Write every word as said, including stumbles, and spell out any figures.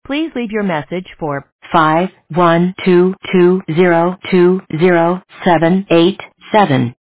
Please leave your message for five one two two zero two zero seven eight seven.